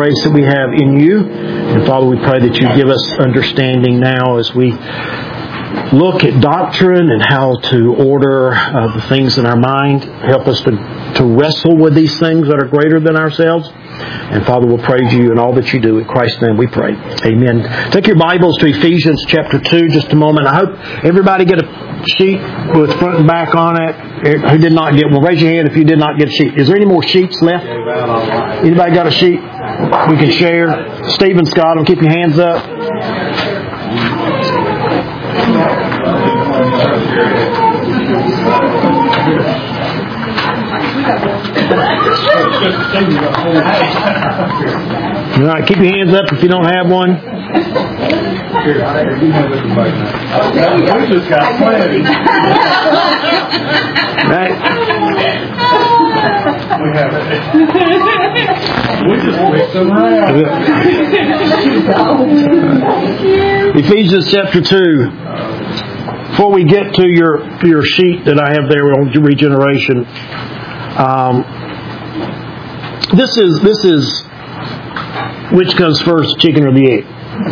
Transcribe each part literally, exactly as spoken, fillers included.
grace that we have in you. And Father, we pray that you give us understanding now as we look at doctrine and how to order uh, the things in our mind. Help us to, to wrestle with these things that are greater than ourselves. And Father, we'll praise you in all that you do. In Christ's name we pray. Amen. Take your Bibles to Ephesians chapter two just a moment. I hope everybody get a sheet with front and back on it. Who did not get one? Raise your hand if you did not get a sheet. Is there any more sheets left? Anybody got a sheet we can share? Stephen, Scott, keep your hands up. All right, keep your hands up if you don't have one. Right. We have it. We just picked them around. Ephesians chapter two. Before we get to your your sheet that I have there on regeneration, um, this is this is which comes first, chicken or the egg?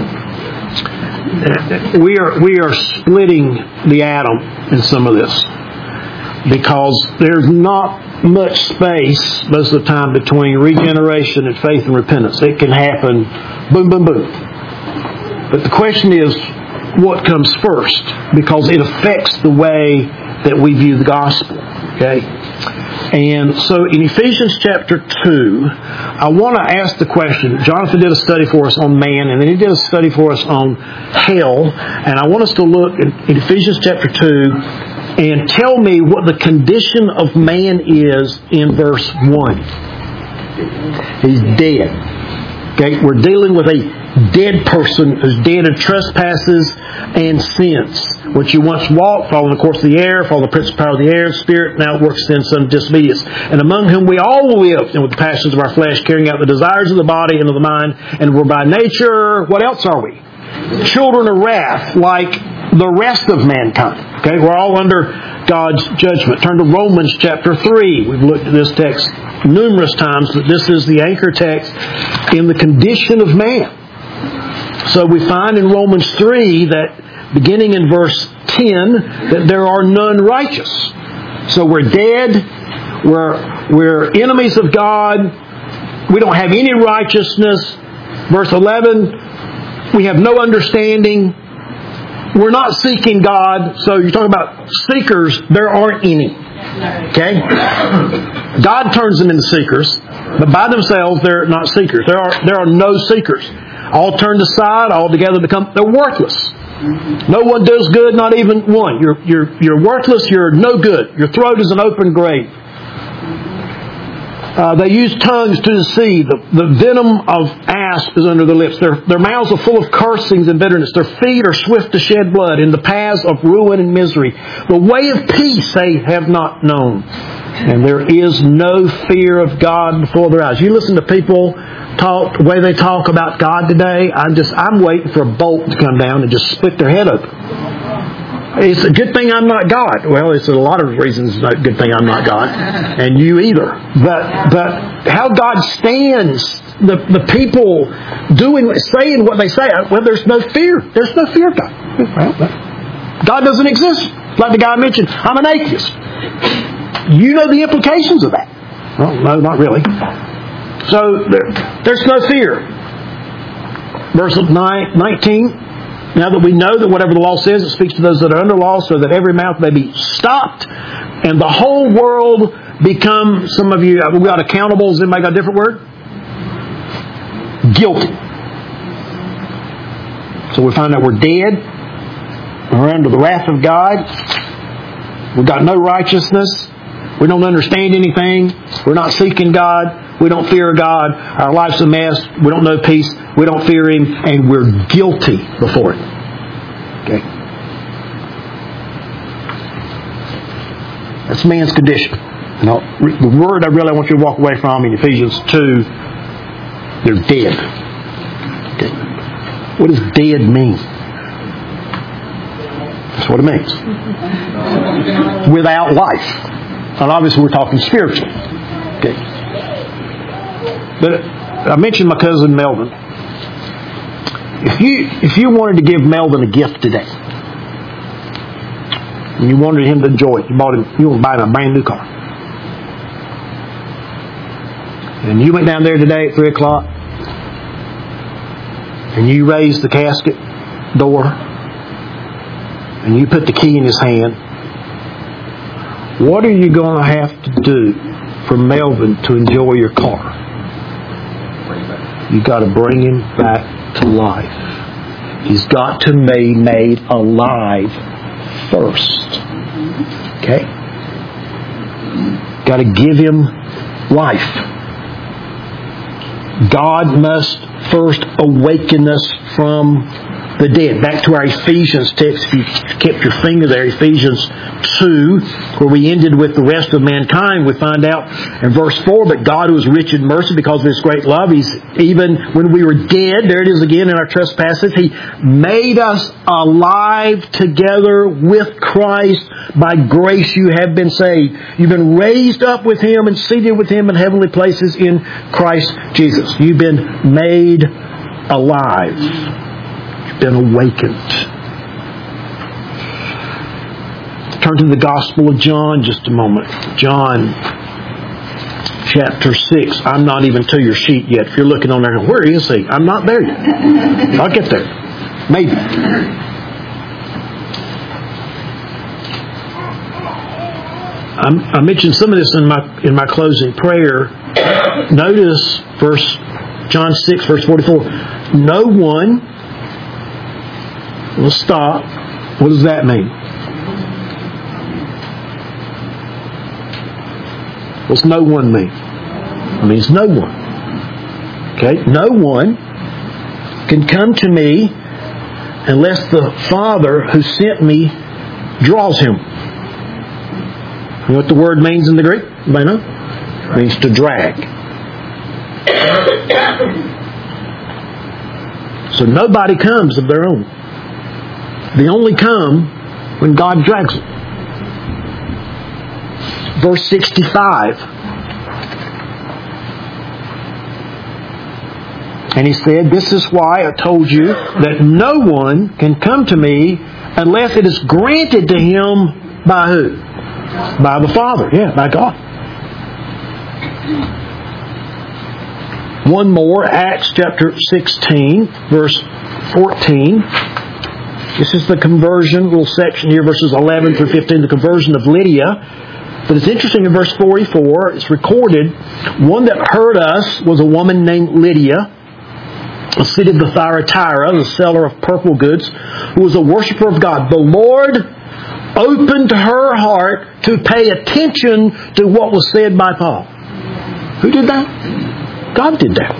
We are we are splitting the atom in some of this because there's not much space most of the time between regeneration and faith and repentance. It can happen boom, boom, boom. But the question is, what comes first? Because it affects the way that we view the gospel. Okay? And so in Ephesians chapter two, I want to ask the question. Jonathan did a study for us on man, and then he did a study for us on hell. And I want us to look in, in Ephesians chapter two and tell me what the condition of man is in verse one. He's dead. Okay? We're dealing with a dead person who's dead in trespasses and sins, which you once walked, following the course of the air, following the prince of power of the air, spirit, now works in some disobedience. And among whom we all lived, and with the passions of our flesh, carrying out the desires of the body and of the mind, and we're by nature, what else are we? Children of wrath, like the rest of mankind. Okay, we're all under God's judgment. Turn to Romans chapter three. We've looked at this text numerous times, but this is the anchor text in the condition of man. So we find in Romans three that, beginning in verse ten, that there are none righteous. So we're dead. We're, we're enemies of God. We don't have any righteousness. Verse eleven, we have no understanding. We're not seeking God. So you're talking about seekers. There aren't any. Okay? God turns them into seekers. But by themselves, they're not seekers. There are, there are no seekers. All turned aside, all together become, they're worthless. No one does good, not even one. You're, you're, you're worthless, you're no good. Your throat is an open grave. Uh, they use tongues to deceive. The, the venom of asp is under their lips. Their, their mouths are full of cursings and bitterness. Their feet are swift to shed blood in the paths of ruin and misery. The way of peace they have not known. And there is no fear of God before their eyes. You listen to people talk, the way they talk about God today, I'm just, I'm waiting for a bolt to come down and just split their head open. It's a good thing I'm not God. Well, it's a lot of reasons it's a good thing I'm not God. And you either. But but how God stands, the, the people doing, saying what they say, well, there's no fear. There's no fear of God. Well, God doesn't exist. Like the guy mentioned, I'm an atheist. You know the implications of that. Well, no, not really. So there, there's no fear. Verse nine, nineteen. Now that we know that whatever the law says, it speaks to those that are under law, so that every mouth may be stopped, and the whole world become, some of you, we've got accountables, anybody got a different word? Guilty. So we find out we're dead, we're under the wrath of God, we've got no righteousness, we don't understand anything, we're not seeking God, we don't fear God, our life's a mess, we don't know peace, we don't fear Him, and we're guilty before Him. Okay? That's man's condition. Now, the word I really want you to walk away from in Ephesians two, they're dead. Okay? What does dead mean? That's what it means. Without life. And obviously we're talking spiritually. Okay? But I mentioned my cousin Melvin. If you if you wanted to give Melvin a gift today, and you wanted him to enjoy it, you bought him, you want to buy him a brand new car, and you went down there today at three o'clock, and you raised the casket door, and you put the key in his hand, what are you going to have to do for Melvin to enjoy your car? You've got to bring him back to life. He's got to be made alive first. Okay? Got to give him life. God must first awaken us from the dead. Back to our Ephesians text, if you kept your finger there, Ephesians two, where we ended with the rest of mankind, we find out in verse four, but God who is rich in mercy because of His great love, He's even when we were dead, there it is again in our trespasses, He made us alive together with Christ. By grace you have been saved. You've been raised up with Him and seated with Him in heavenly places in Christ Jesus. You've been made alive. Been awakened. Turn to the Gospel of John just a moment. John chapter six. I'm not even to your sheet yet. If you're looking on there, where is he? I'm not there yet. I'll get there. Maybe. I'm, I mentioned some of this in my in my closing prayer. Notice verse John six, verse forty-four. No one. We'll stop. What does that mean? What's no one mean? It means no one. Okay? No one can come to me unless the Father who sent me draws him. You know what the word means in the Greek? Anybody know? It means to drag. So nobody comes of their own. They only come when God drags them. Verse sixty-five. And He said, this is why I told you that no one can come to me unless it is granted to him by who? By the Father. Yeah, by God. One more, Acts chapter sixteen, verse fourteen. This is the conversion, little section here, verses eleven through fifteen, the conversion of Lydia. But it's interesting in verse forty-four, it's recorded, one that heard us was a woman named Lydia, a city of the Thyatira, the seller of purple goods, who was a worshiper of God. The Lord opened her heart to pay attention to what was said by Paul. Who did that? God did that.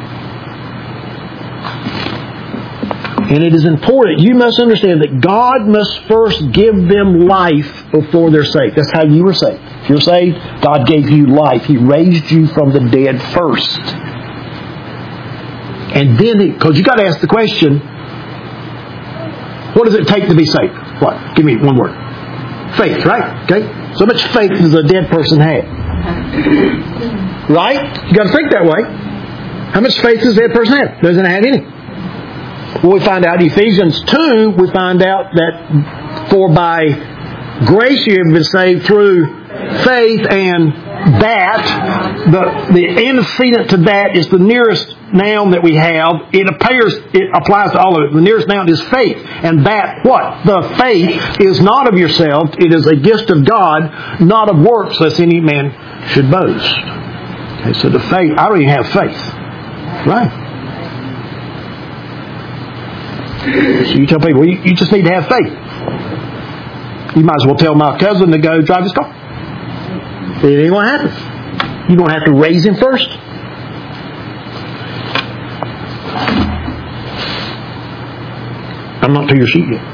And it is important. You must understand that God must first give them life before they're saved. That's how you were saved. If you're saved, God gave you life. He raised you from the dead first. And then, because you got to ask the question, what does it take to be saved? What? Give me one word. Faith, right? Okay? So much faith does a dead person have? Right? You got to think that way. How much faith does a dead person have? Doesn't have any. Well, we find out in Ephesians two, we find out that for by grace you have been saved through faith, and that, the, the antecedent to that is the nearest noun that we have. It appears, it applies to all of it. The nearest noun is faith. And that, what? The faith is not of yourself. It is a gift of God, not of works, lest any man should boast. Okay, so the faith, I don't even have faith. Right? So you tell people, well, you, you just need to have faith. You might as well tell my cousin to go drive his car. It ain't going to happen. You're going to have to raise him first. I'm not to your sheet yet.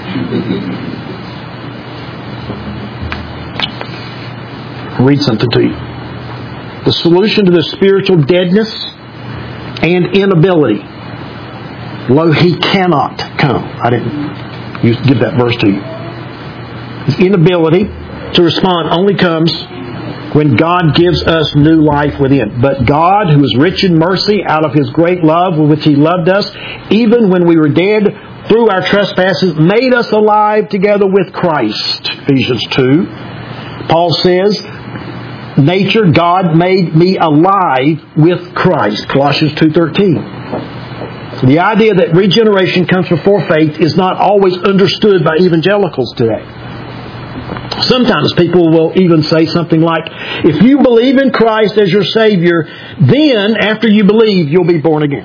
I'll read something to you. The solution to the spiritual deadness and inability. Lo, he cannot come. I didn't give that verse to you. His inability to respond only comes when God gives us new life within. But God, who is rich in mercy, out of His great love with which He loved us, even when we were dead through our trespasses, made us alive together with Christ. Ephesians two. Paul says, nature, God made me alive with Christ. Colossians two thirteen. So the idea that regeneration comes before faith is not always understood by evangelicals today. Sometimes people will even say something like, if you believe in Christ as your Savior, then after you believe, you'll be born again.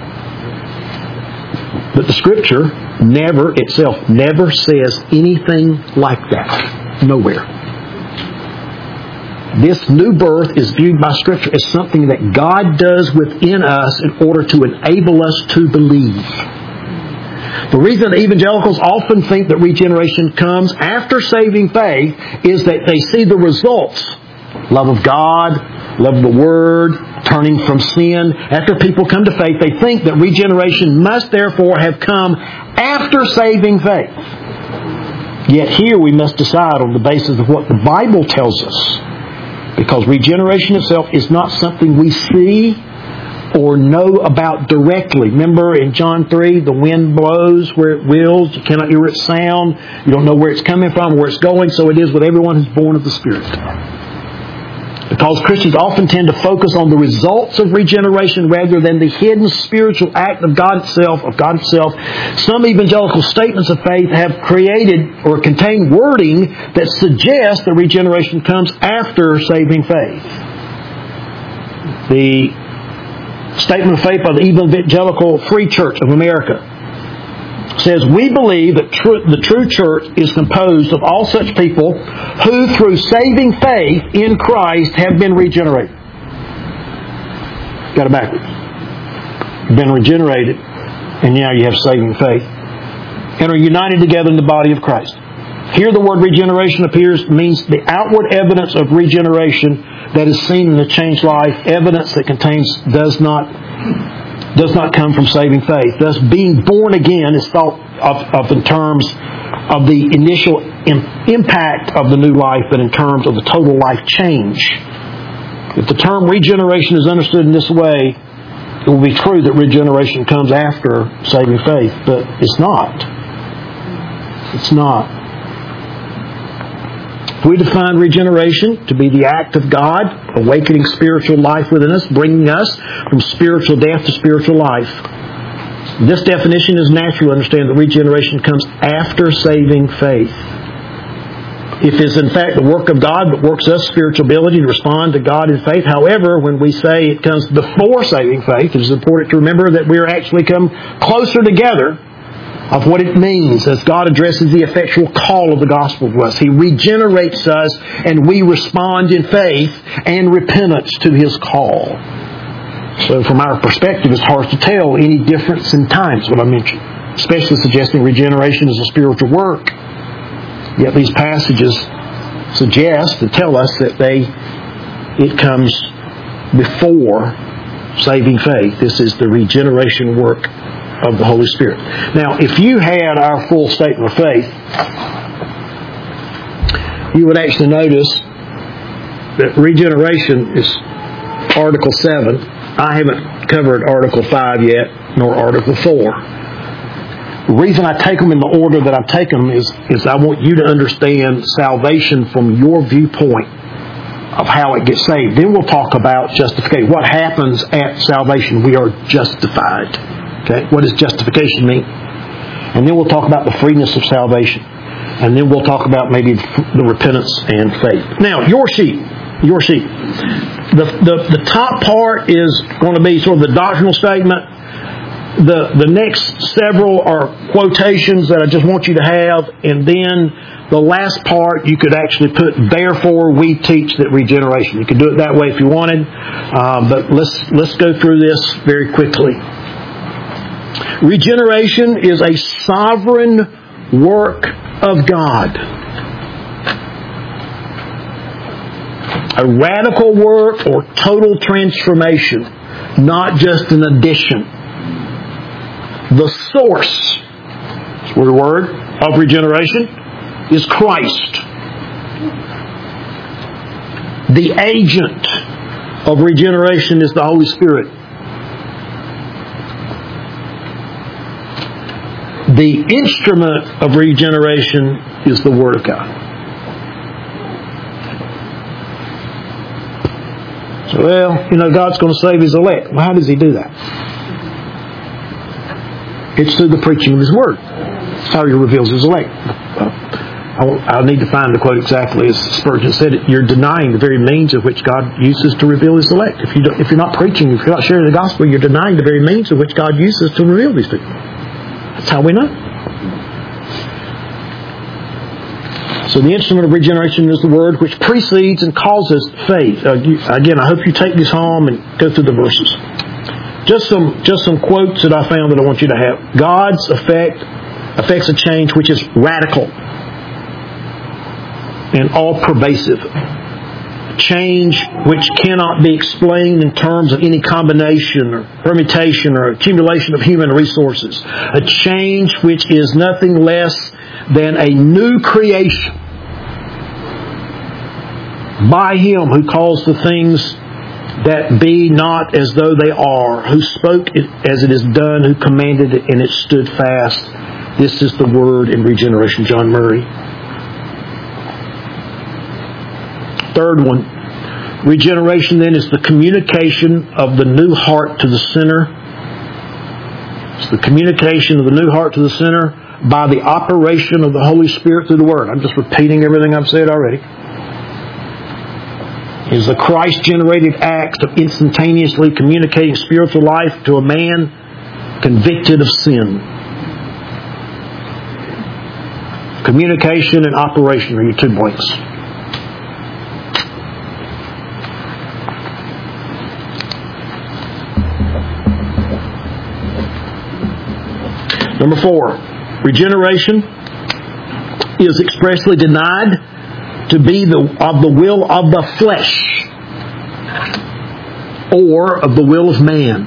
But the Scripture never, itself, never says anything like that. Nowhere. This new birth is viewed by Scripture as something that God does within us in order to enable us to believe. The reason that evangelicals often think that regeneration comes after saving faith is that they see the results. Love of God, love of the Word, turning from sin. After people come to faith, they think that regeneration must therefore have come after saving faith. Yet here we must decide on the basis of what the Bible tells us. Because regeneration itself is not something we see or know about directly. Remember in John three, the wind blows where it wills. You cannot hear its sound. You don't know where it's coming from, where it's going. So it is with everyone who's born of the Spirit. Because Christians often tend to focus on the results of regeneration rather than the hidden spiritual act of God itself, of God itself, some evangelical statements of faith have created or contain wording that suggests that regeneration comes after saving faith. The Statement of Faith by the Evangelical Free Church of America says, we believe that tr- the true church is composed of all such people who through saving faith in Christ have been regenerated. Got it backwards. You've been regenerated, and now you have saving faith, and are united together in the body of Christ. Here the word regeneration appears, means the outward evidence of regeneration that is seen in the changed life, evidence that contains does not does not come from saving faith. Thus, being born again is thought of, of in terms of the initial im- impact of the new life, but in terms of the total life change. If the term regeneration is understood in this way, it will be true that regeneration comes after saving faith, but it's not. It's not. We define regeneration to be the act of God, awakening spiritual life within us, bringing us from spiritual death to spiritual life. This definition is natural to understand that regeneration comes after saving faith. If it is in fact the work of God that works us spiritual ability to respond to God in faith, however, when we say it comes before saving faith, it is important to remember that we are actually come closer together of what it means as God addresses the effectual call of the gospel to us. He regenerates us and we respond in faith and repentance to His call. So from our perspective, it's hard to tell any difference in times, what I mentioned, especially suggesting regeneration is a spiritual work. Yet these passages suggest and tell us that they it comes before saving faith. This is the regeneration work of the Holy Spirit. Now, if you had our full statement of faith, you would actually notice that regeneration is Article seven. I haven't covered Article five yet, nor Article four. The reason I take them in the order that I've taken them is, is I want you to understand salvation from your viewpoint of how it gets saved. Then we'll talk about justification. What happens at salvation? We are justified. Okay, what does justification mean? And then we'll talk about the freeness of salvation. And then we'll talk about maybe the repentance and faith. Now, your sheet. Your sheet. The, the, the top part is going to be sort of the doctrinal statement. The, the next several are quotations that I just want you to have. And then the last part, you could actually put, therefore we teach that regeneration. You could do it that way if you wanted. Uh, but let's, let's go through this very quickly. Regeneration is a sovereign work of God. A radical work or total transformation, not just an addition. The source, that's the word, of regeneration is Christ. The agent of regeneration is the Holy Spirit. The instrument of regeneration is the Word of God. So, well, you know, God's going to save His elect. Well, how does He do that? It's through the preaching of His Word. That's how He reveals His elect. I'll need to find the quote exactly as Spurgeon said it. You're denying the very means of which God uses to reveal His elect. If, you don't, if you're not preaching, if you're not sharing the gospel, you're denying the very means of which God uses to reveal these people. That's how we know. So the instrument of regeneration is the Word which precedes and causes faith. Uh, you, again, I hope you take this home and go through the verses. Just some, just some quotes that I found that I want you to have. God's effect affects a change which is radical and all-pervasive. Change which cannot be explained in terms of any combination or permutation or accumulation of human resources. A change which is nothing less than a new creation by Him who calls the things that be not as though they are, who spoke it as it is done, who commanded it and it stood fast. This is the Word in regeneration. John Murray. Third one, regeneration then is the communication of the new heart to the sinner. It's the communication of the new heart to the sinner by the operation of the Holy Spirit through the Word. I'm just repeating everything I've said already. It is the Christ-generated act of instantaneously communicating spiritual life to a man convicted of sin. Communication and operation are your two points. Number four, regeneration is expressly denied to be the, of the will of the flesh or of the will of man.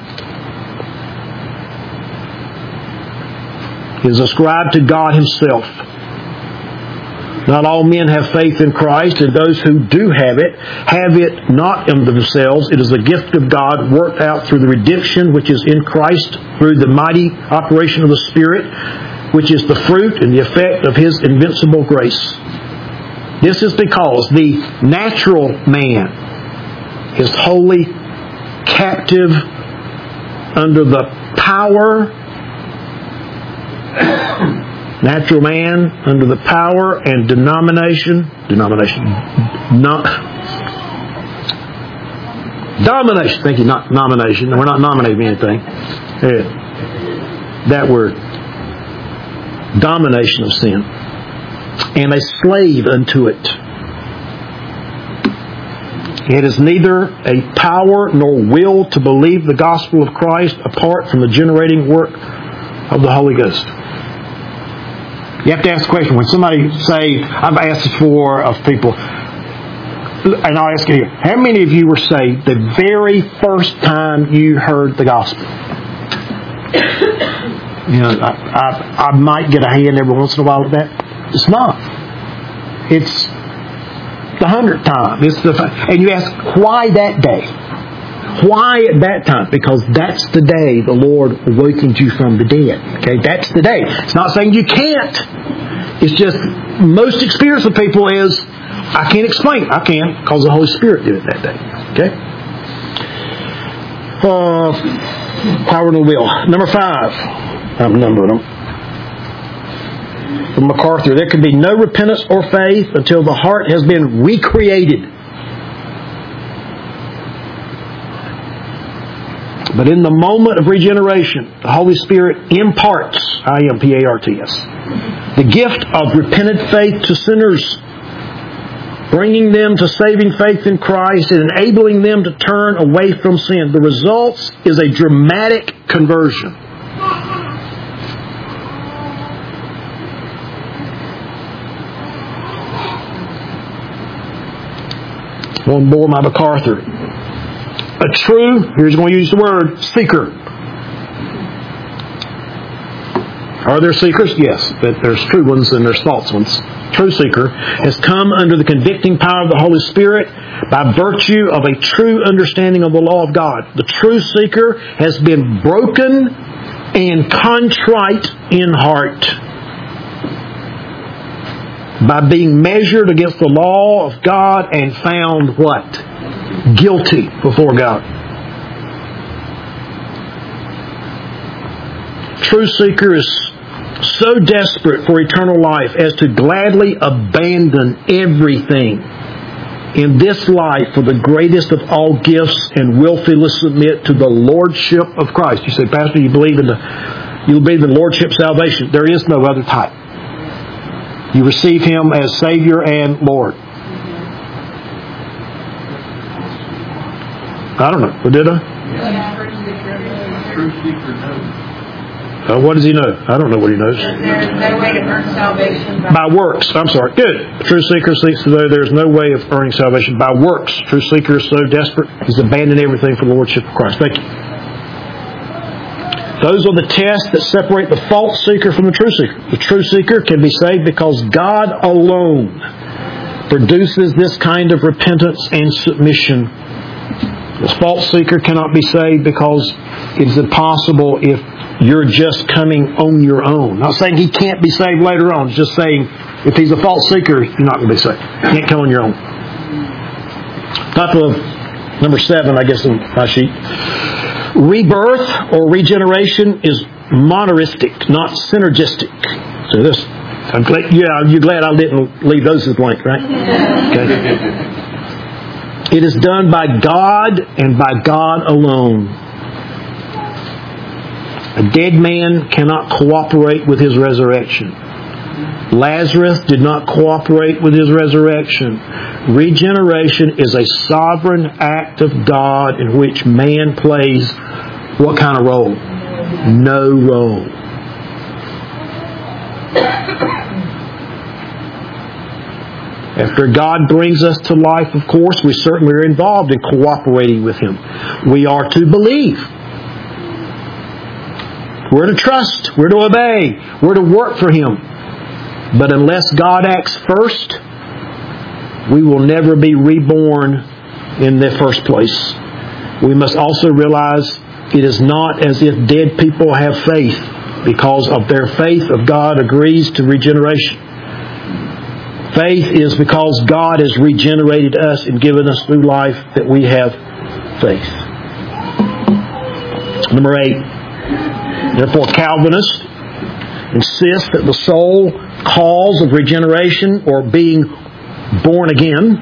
It is ascribed to God Himself. Not all men have faith in Christ, and those who do have it, have it not in themselves. It is a gift of God worked out through the redemption which is in Christ through the mighty operation of the Spirit, which is the fruit and the effect of His invincible grace. This is because the natural man is wholly captive under the power Natural man under the power and denomination, denomination, not, domination, thank you, not nomination. We're not nominating anything. Yeah. That word. Domination of sin. And a slave unto it. It is neither a power nor will to believe the gospel of Christ apart from the generating work of the Holy Ghost. You have to ask the question. When somebody say, I've asked this for of people, and I'll ask you, how many of you were saved the very first time you heard the gospel? You know, I, I, I might get a hand every once in a while at that. It's not. It's the hundredth time. It's the and you ask, why that day? Why at that time? Because that's the day the Lord awakened you from the dead. Okay, that's the day. It's not saying you can't. It's just most experience of people is, I can't explain it. I can because the Holy Spirit did it that day. Okay. Uh, power and the will. Number five. I'm numbering them. From MacArthur, there can be no repentance or faith until the heart has been recreated. But in the moment of regeneration, the Holy Spirit imparts, I M P A R T S, the gift of repentant faith to sinners, bringing them to saving faith in Christ and enabling them to turn away from sin. The result is a dramatic conversion. One more, my MacArthur. A true, here's going to use the word, seeker. Are there seekers? Yes, but there's true ones and there's false ones. True seeker has come under the convicting power of the Holy Spirit by virtue of a true understanding of the law of God. The true seeker has been broken and contrite in heart by being measured against the law of God and found what? Guilty before God. True seeker is so desperate for eternal life as to gladly abandon everything in this life for the greatest of all gifts and willfully submit to the Lordship of Christ. You say, Pastor, you believe in the you believe in the Lordship salvation. There is no other type. You receive Him as Savior and Lord. I don't know. What did I? True seeker knows. Uh, what does he know? I don't know what he knows. There's no way to earn salvation by, by works. I'm sorry. Good. True seeker seeks to know there's no way of earning salvation by works. True seeker is so desperate, he's abandoned everything for the Lordship of Christ. Thank you. Those are the tests that separate the false seeker from the true seeker. The true seeker can be saved because God alone produces this kind of repentance and submission. The false seeker cannot be saved because it is impossible if you're just coming on your own. Not saying he can't be saved later on. It's just saying if he's a false seeker, you're not going to be saved. You can't come on your own. Top of number seven, I guess, in my sheet. Rebirth or regeneration is moneristic, not synergistic. So this, I'm glad, yeah, you're glad I didn't leave those as blank, right? Okay. It is done by God and by God alone. A dead man cannot cooperate with his resurrection. Lazarus did not cooperate with his resurrection. Regeneration is a sovereign act of God in which man plays what kind of role? No role. After God brings us to life, of course, we certainly are involved in cooperating with Him. We are to believe. We're to trust. We're to obey. We're to work for Him. But unless God acts first, we will never be reborn in the first place. We must also realize it is not as if dead people have faith. Because of their faith of God agrees to regeneration. Faith is because God has regenerated us and given us new life that we have faith. Number eight. Therefore, Calvinists insist that the sole cause of regeneration or being born again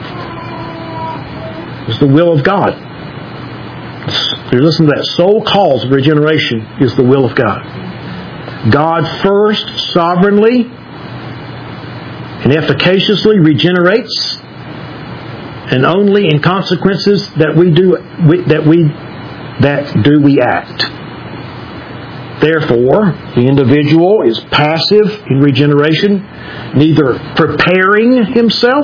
is the will of God. You listen to that. Sole cause of regeneration is the will of God. God first sovereignly and efficaciously regenerates, and only in consequences that we do that we that do we act. Therefore, the individual is passive in regeneration, neither preparing himself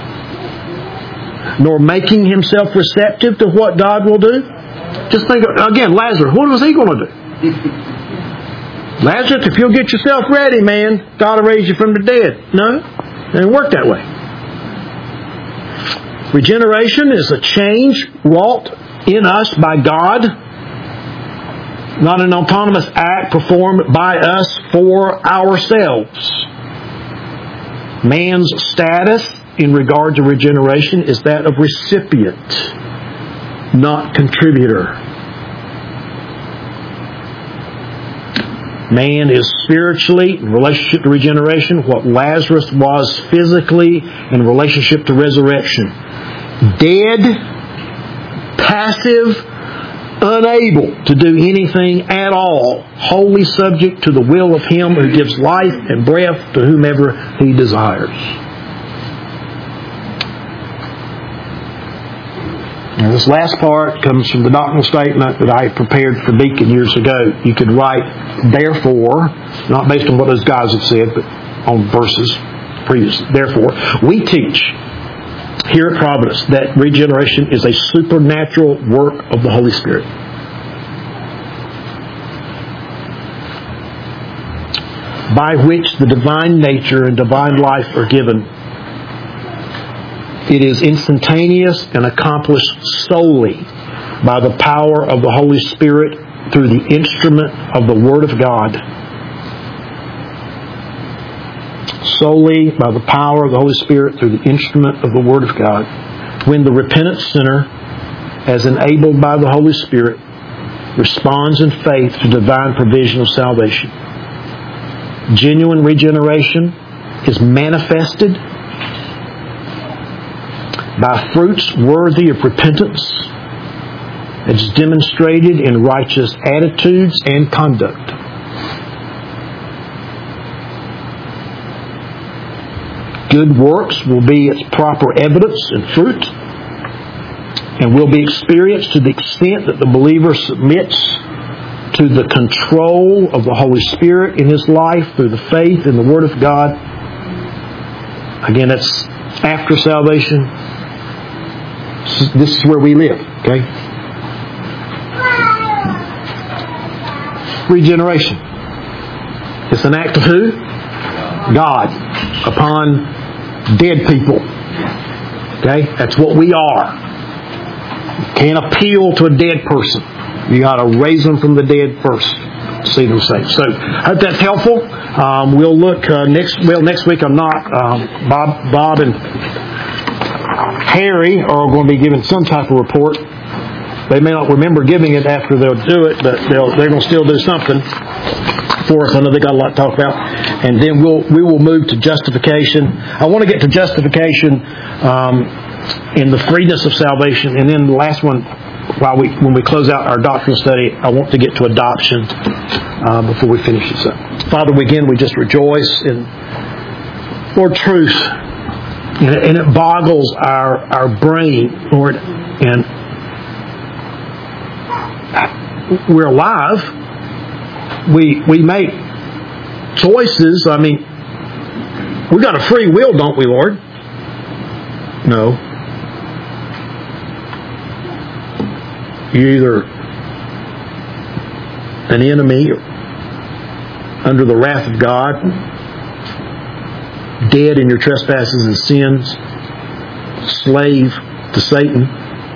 nor making himself receptive to what God will do. Just think, again, Lazarus, what was he going to do? Lazarus, if you'll get yourself ready, man, God will raise you from the dead. No, it doesn't work that way. Regeneration is a change wrought in us by God, not an autonomous act performed by us for ourselves. Man's status in regard to regeneration is that of recipient, not contributor. Man is spiritually, in relationship to regeneration, what Lazarus was physically in relationship to resurrection. Dead, passive, unable to do anything at all, wholly subject to the will of Him who gives life and breath to whomever He desires. Now, this last part comes from the doctrinal statement that I prepared for Deacon years ago. You could write, therefore, not based on what those guys have said, but on verses previous. Therefore, we teach here at Providence that regeneration is a supernatural work of the Holy Spirit. by which the divine nature and divine life are given. It is instantaneous and accomplished solely by the power of the Holy Spirit through the instrument of the Word of God. Solely by the power of the Holy Spirit through the instrument of the Word of God. When the repentant sinner, as enabled by the Holy Spirit, responds in faith to divine provision of salvation. Genuine regeneration is manifested by fruits worthy of repentance. It's demonstrated in righteous attitudes and conduct. Good works will be its proper evidence and fruit, and will be experienced to the extent that the believer submits to the control of the Holy Spirit in his life through the faith in the Word of God. Again, that's after salvation. This is where we live, okay? Regeneration. It's an act of who? God upon dead people. Okay? That's what we are. You can't appeal to a dead person. You got to raise them from the dead first to see them saved. So I hope that's helpful. Um, we'll look uh, next. Well, next week I'm not. Um, Bob, Bob, and Harry are going to be giving some type of report. They may not remember giving it after they'll do it, but they'll, they're going to still do something for us. I know they got a lot to talk about. And then we'll we will move to justification. I want to get to justification um, in the freeness of salvation, and then the last one, while we when we close out our doctrinal study, I want to get to adoption uh, before we finish this up. Father, again, we just rejoice in Lord truth, and it, and it boggles our our brain, Lord, and we're alive. We we make choices. I mean, we got a free will, don't we, Lord? No. You're either an enemy or under the wrath of God, dead in your trespasses and sins, slave to Satan,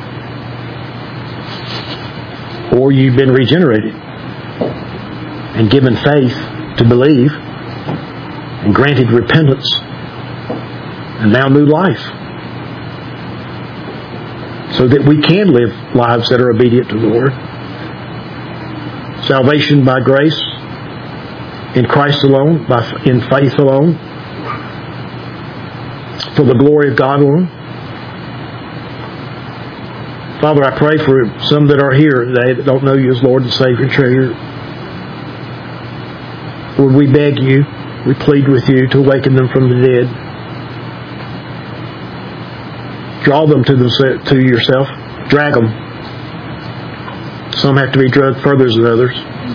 or you've been regenerated and given faith to believe and granted repentance and now new life, so that we can live lives that are obedient to the Lord. Salvation by grace, in Christ alone, by in faith alone, for the glory of God alone. Father, I pray for some that are here today that don't know you as Lord and Savior and Treasure. Lord, we beg you, we plead with you to awaken them from the dead. Draw them to, them, to yourself. Drag them. Some have to be drugged further than others.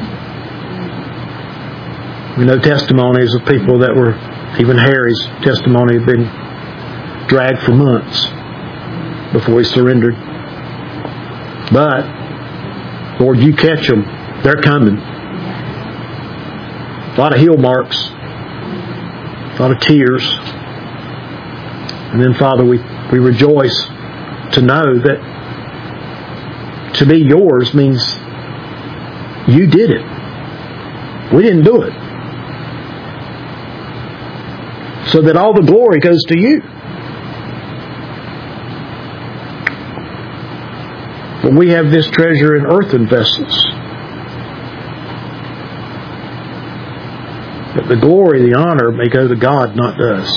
We know testimonies of people that were, even Harry's testimony had been dragged for months before he surrendered. But, Lord, you catch them. They're coming. A lot of heel marks. A lot of tears. And then, Father, we, we rejoice to know that to be yours means you did it. We didn't do it. So that all the glory goes to you. But we have this treasure in earthen vessels. But the glory, the honor may go to God, not to us.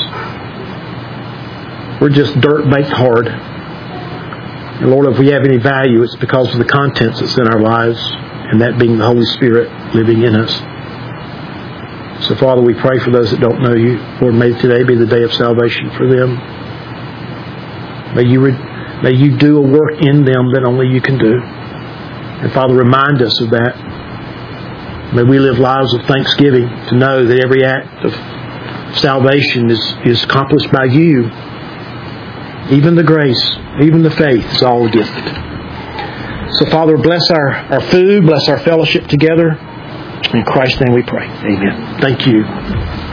We're just dirt baked hard. And Lord, if we have any value, it's because of the contents that's in our lives, and that being the Holy Spirit living in us. So Father, we pray for those that don't know you. Lord, may today be the day of salvation for them. May you re- may you do a work in them that only you can do. And Father, remind us of that. May we live lives of thanksgiving to know that every act of salvation is, is accomplished by you. Even the grace, even the faith is all gifted. So Father, bless our, our food, bless our fellowship together. In Christ's name we pray. Amen. Thank you.